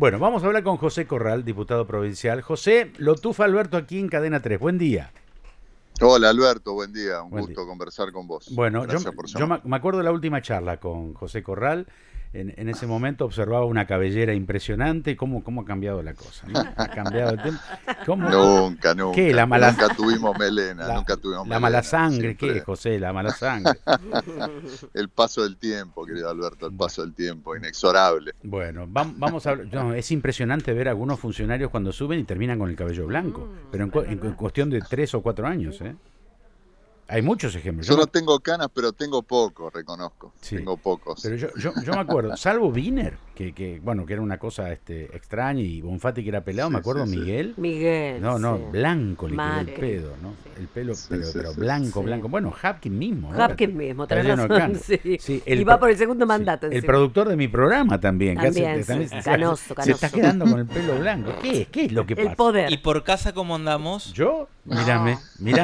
Bueno, vamos a hablar con José Corral, diputado provincial. José, lo tufa Alberto aquí en Cadena 3. Buen día. Hola Alberto, buen día, un Buen gusto día. conversar con vos. Bueno, Gracias por yo llamar. me acuerdo de la última charla con José Corral. En ese momento observaba una cabellera impresionante. ¿Cómo ha cambiado la cosa, ¿no? Ha cambiado el tema. Nunca, ¿Qué? nunca, nunca tuvimos melena, nunca tuvimos La mala melena, sangre, ¿qué, siempre José? La mala sangre. el paso del tiempo, querido Alberto, el Bueno, paso del tiempo, inexorable. bueno, vamos a hablar. No, es impresionante ver a algunos funcionarios cuando suben y terminan con el cabello blanco, pero en cuestión de 3 o 4 años, ¿eh? Hay muchos ejemplos. Yo no tengo canas, pero tengo pocos, reconozco, Sí, tengo pocos. pero yo me acuerdo, salvo Wiener, bueno, que era una cosa extraña, y Bonfatti que era pelado, me Sí, acuerdo, sí, sí. Miguel, no, Sí. blanco le quedó el Mal. pedo, ¿no? El pelo, Sí, pero sí. blanco, Sí. blanco. Bueno, Hapkin mismo, ¿no? Hapkin mismo, tenés Está lleno de razón, canas. sí. Sí, Y va por el segundo sí, mandato el encima. productor de mi programa también. También, sí. Canoso. Se está quedando con el pelo blanco. ¿Qué es lo que pasa? El poder. ¿Y por casa cómo andamos? ¿Yo? Mírame.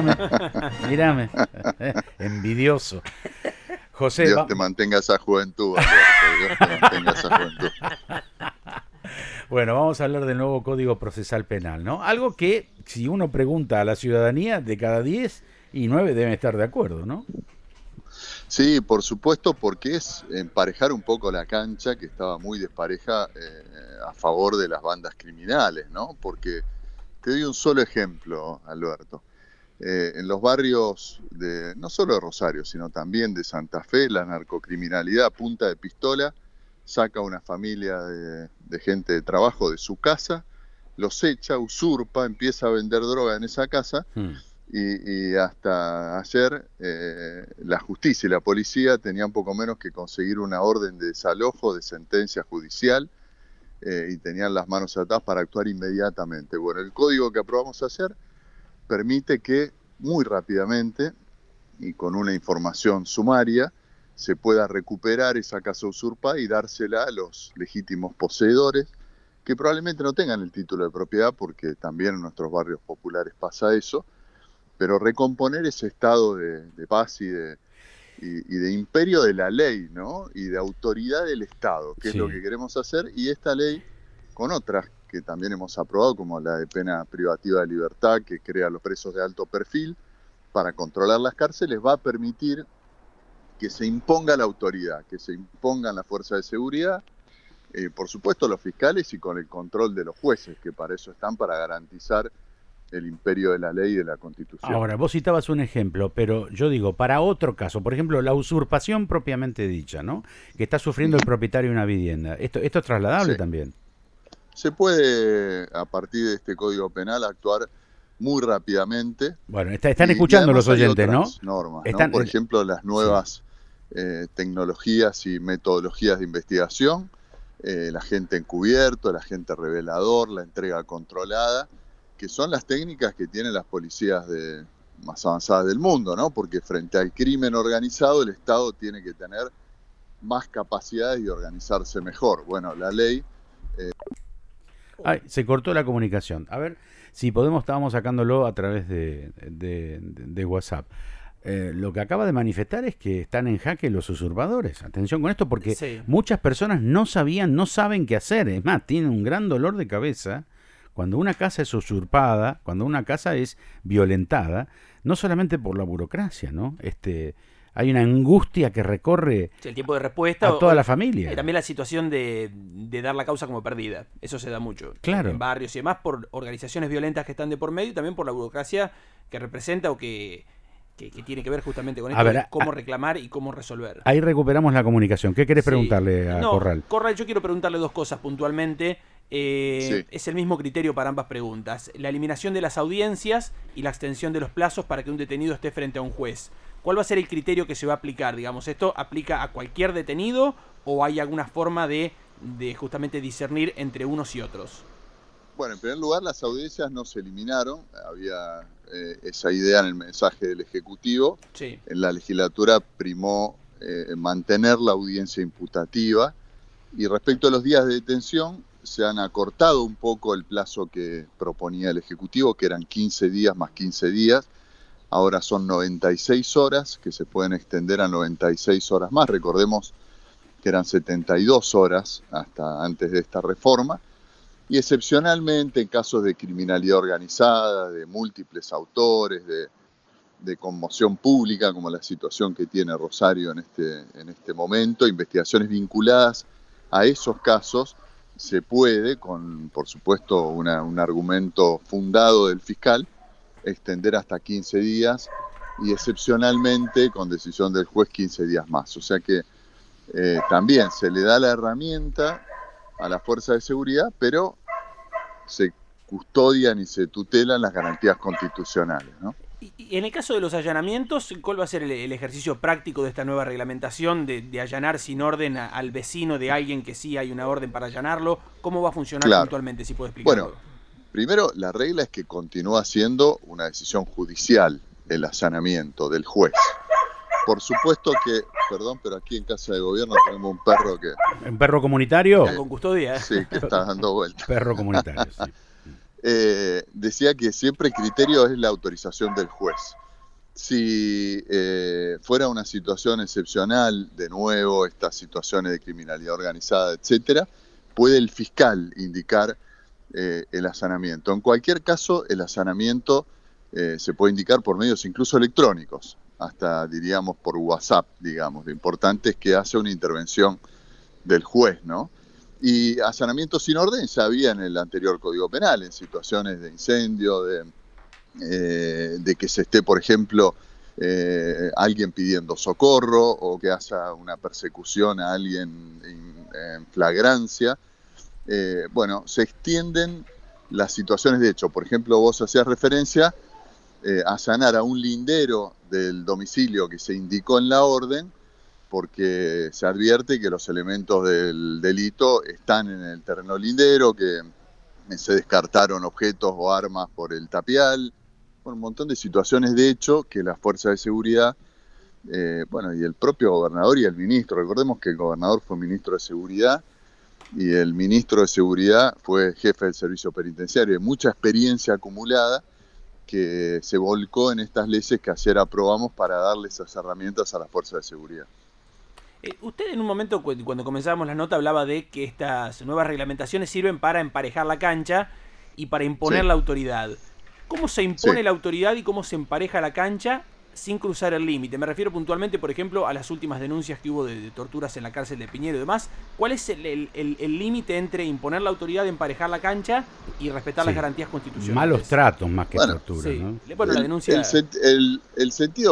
Envidioso. José, Dios te mantenga esa juventud, Alberto, Dios te mantenga esa juventud. bueno, vamos a hablar del nuevo Código Procesal Penal, ¿no? Algo que, si uno pregunta a la ciudadanía, de cada 10 y 9 deben estar de acuerdo, ¿no? Sí, por supuesto, porque es emparejar un poco la cancha, que estaba muy despareja a favor de las bandas criminales, ¿no? Porque te doy un solo ejemplo, Alberto. En los barrios no solo de Rosario, sino también de Santa Fe, la narcocriminalidad a punta de pistola saca a una familia de gente de trabajo de su casa, los echa, usurpa, empieza a vender droga en esa casa. Y hasta ayer la justicia y la policía tenían poco menos que conseguir una orden de desalojo de sentencia judicial y tenían las manos atadas para actuar inmediatamente. Bueno, el código que aprobamos ayer permite que muy rápidamente y con una información sumaria se pueda recuperar esa casa usurpada y dársela a los legítimos poseedores que probablemente no tengan el título de propiedad, porque también en nuestros barrios populares pasa eso, pero recomponer ese estado de paz y de imperio de la ley, ¿no? Y de autoridad del Estado, que es lo que queremos hacer, y esta ley, con otras que también hemos aprobado, como la de pena privativa de libertad, que crea los presos de alto perfil, para controlar las cárceles, va a permitir que se imponga la autoridad, que se impongan las fuerzas de seguridad, por supuesto los fiscales y con el control de los jueces, que para eso están, para garantizar el imperio de la ley y de la Constitución. Ahora, vos citabas un ejemplo, pero yo digo, para otro caso, por ejemplo, la usurpación propiamente dicha, ¿no? Que está sufriendo el propietario de una vivienda. ¿Esto es trasladable también? Se puede, a partir de este Código Penal, actuar muy rápidamente. Bueno, están escuchando los oyentes, ¿no? Normas, ¿no? Por ejemplo, las nuevas tecnologías y metodologías de investigación, el agente encubierto, el agente revelador, la entrega controlada, que son las técnicas que tienen las policías más avanzadas del mundo, ¿no? Porque frente al crimen organizado, el Estado tiene que tener más capacidades y organizarse mejor. Bueno, la ley... Ay, se cortó la comunicación. A ver si podemos, estábamos sacándolo a través de WhatsApp. Lo que acaba de manifestar es que están en jaque los usurpadores. Atención con esto, porque muchas personas no saben qué hacer. Es más, tienen un gran dolor de cabeza cuando una casa es usurpada, cuando una casa es violentada, no solamente por la burocracia, ¿no? Hay una angustia que recorre el tiempo de respuesta a toda la familia. Y también la situación de dar la causa como perdida. Eso se da mucho. Claro. En barrios y demás, por organizaciones violentas que están de por medio y también por la burocracia que representa o que tiene que ver justamente con esto, de cómo reclamar y cómo resolver. Ahí recuperamos la comunicación. ¿Qué querés preguntarle a Corral? Corral, yo quiero preguntarle dos cosas puntualmente. Es el mismo criterio para ambas preguntas. La eliminación de las audiencias y la extensión de los plazos para que un detenido esté frente a un juez. ¿Cuál va a ser el criterio que se va a aplicar? Digamos, ¿esto aplica a cualquier detenido o hay alguna forma de justamente discernir entre unos y otros? Bueno, en primer lugar, las audiencias no se eliminaron. Había esa idea en el mensaje del Ejecutivo. Sí. En la legislatura primó mantener la audiencia imputativa. Y respecto a los días de detención, se han acortado un poco el plazo que proponía el Ejecutivo, que eran 15 días más 15 días. Ahora son 96 horas, que se pueden extender a 96 horas más. Recordemos que eran 72 horas hasta antes de esta reforma. y excepcionalmente en casos de criminalidad organizada, de múltiples autores, de conmoción pública, como la situación que tiene Rosario en este momento, investigaciones vinculadas a esos casos, se puede, con por supuesto un argumento fundado del fiscal, extender hasta 15 días y excepcionalmente con decisión del juez 15 días más. O sea que también se le da la herramienta a la fuerza de seguridad, pero se custodian y se tutelan las garantías constitucionales, ¿no? Y en el caso de los allanamientos, ¿cuál va a ser el ejercicio práctico de esta nueva reglamentación de allanar sin orden al vecino de alguien que sí hay una orden para allanarlo? ¿Cómo va a funcionar puntualmente, si puede explicarlo? Bueno, primero, la regla es que continúa siendo una decisión judicial el allanamiento del juez. Por supuesto que, perdón, pero aquí en Casa de Gobierno tenemos un perro que... ¿Un perro comunitario? Con custodia. Sí, que está dando vueltas. Perro comunitario, sí. Decía que siempre el criterio es la autorización del juez. Si fuera una situación excepcional, de nuevo, estas situaciones de criminalidad organizada, etcétera, puede el fiscal indicar el allanamiento. En cualquier caso, el allanamiento se puede indicar por medios incluso electrónicos, hasta diríamos por WhatsApp, digamos. Lo importante es que hace una intervención del juez, ¿no? Y allanamiento sin orden ya había en el anterior Código Penal, en situaciones de incendio, de que se esté, por ejemplo, alguien pidiendo socorro o que haya una persecución a alguien en flagrancia. Bueno, se extienden las situaciones de hecho. Por ejemplo, vos hacías referencia a allanar a un lindero del domicilio que se indicó en la orden, porque se advierte que los elementos del delito están en el terreno lindero, que se descartaron objetos o armas por el tapial, bueno, un montón de situaciones de hecho que las fuerzas de seguridad, bueno, y el propio gobernador y el ministro, recordemos que el gobernador fue ministro de Seguridad y el ministro de Seguridad fue jefe del servicio penitenciario, de mucha experiencia acumulada que se volcó en estas leyes que ayer aprobamos para darle esas herramientas a las fuerzas de seguridad. Usted en un momento, cuando comenzábamos la nota, hablaba de que estas nuevas reglamentaciones sirven para emparejar la cancha y para imponer la autoridad. ¿Cómo se impone la autoridad y cómo se empareja la cancha sin cruzar el límite? Me refiero puntualmente, por ejemplo, a las últimas denuncias que hubo de torturas en la cárcel de Piñero y demás. ¿Cuál es el límite entre imponer la autoridad, emparejar la cancha y respetar las garantías constitucionales? Malos tratos más que tortura, ¿no? Bueno, la denuncia... El sentido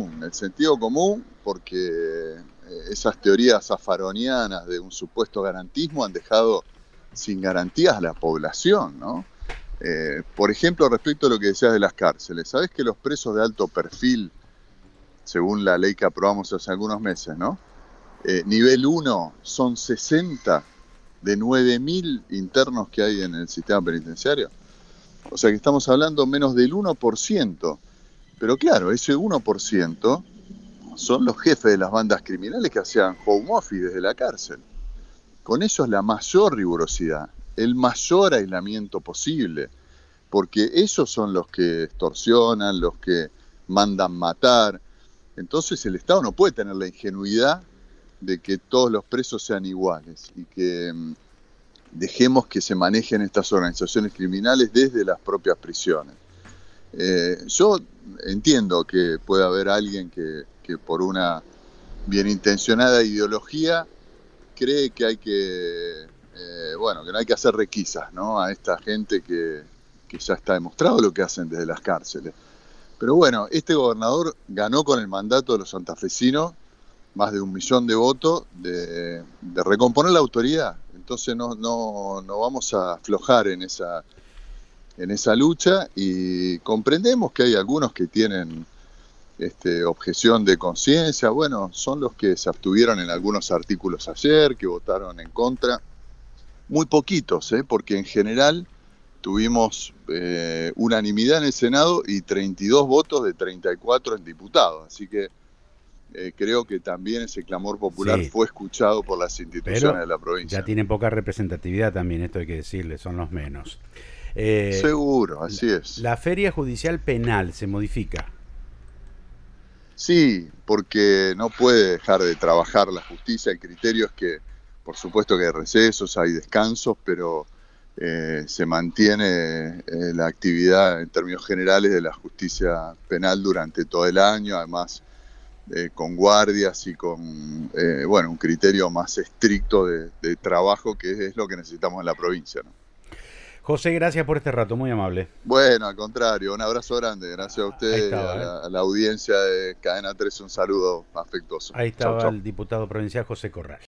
común, porque esas teorías zafaronianas de un supuesto garantismo han dejado sin garantías a la población, ¿no? Por ejemplo, respecto a lo que decías de las cárceles, ¿sabés que los presos de alto perfil, según la ley que aprobamos hace algunos meses, ¿no? Nivel 1 son 60 de 9.000 internos que hay en el sistema penitenciario? O sea que estamos hablando menos del 1%. Pero claro, ese 1% son los jefes de las bandas criminales que hacían home office desde la cárcel. Con eso es la mayor rigurosidad, el mayor aislamiento posible, porque ellos son los que extorsionan, los que mandan matar. Entonces el Estado no puede tener la ingenuidad de que todos los presos sean iguales y que dejemos que se manejen estas organizaciones criminales desde las propias prisiones. Yo entiendo que puede haber alguien que por una bien intencionada ideología cree que hay que que no hay que hacer requisas, ¿no?, a esta gente que ya está demostrado lo que hacen desde las cárceles. Pero bueno, este gobernador ganó con el mandato de los santafesinos más de 1 millón de votos de recomponer la autoridad. Entonces no vamos a aflojar en esa lucha, y comprendemos que hay algunos que tienen objeción de conciencia. Bueno, son los que se abstuvieron en algunos artículos ayer, que votaron en contra. Muy poquitos, porque en general tuvimos unanimidad en el Senado y 32 votos de 34 en diputados. Así que creo que también ese clamor popular fue escuchado por las instituciones de la provincia. Ya tienen poca representatividad también, esto hay que decirle, son los menos. Seguro, así es. ¿La feria judicial penal se modifica? Sí, porque no puede dejar de trabajar la justicia. El criterio es que, por supuesto que hay recesos, hay descansos, pero se mantiene la actividad en términos generales de la justicia penal durante todo el año, además con guardias y con bueno, un criterio más estricto de trabajo, que es lo que necesitamos en la provincia, ¿no? José, gracias por este rato, muy amable. Bueno, al contrario, un abrazo grande, gracias a usted, estaba, a la audiencia de Cadena 3, un saludo afectuoso. Ahí estaba Chau, chau. el diputado provincial José Corral.